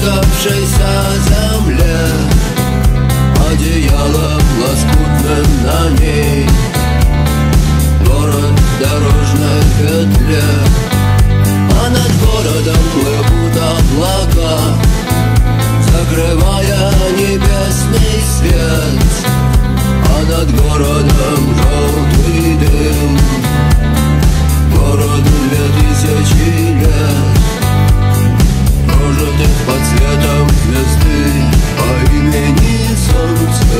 растрескавшейся земле, одеялом лоскутным на ней. Город в дорожной петле, а над городом плывут облака, закрывая небесный свет, а над городом желтый дым. Городу 2000 лет, прожитых под светом звезды по имени Солнце.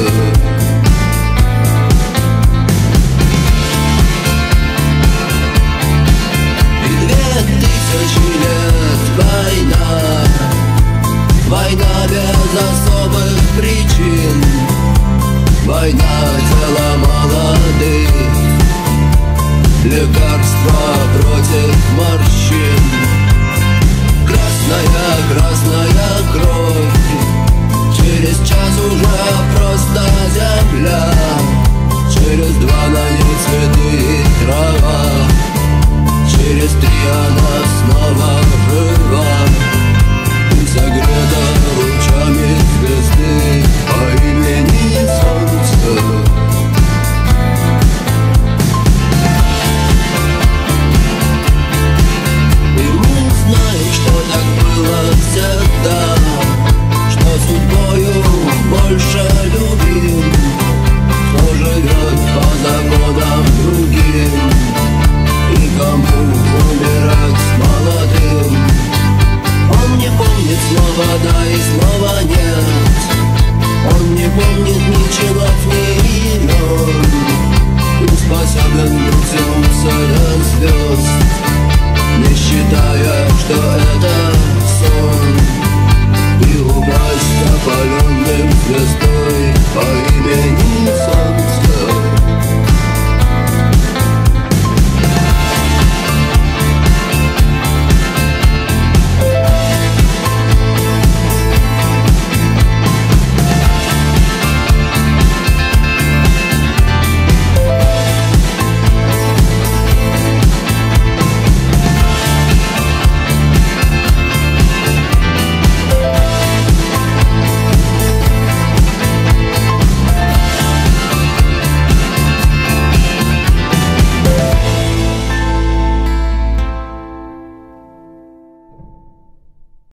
И 2000 лет война, война без особых причин, война тела молодых, лекарства против морщин. Красная, красная кровь, через час уже просто земля, через 2 на ней цветы и трава, через 3 она снова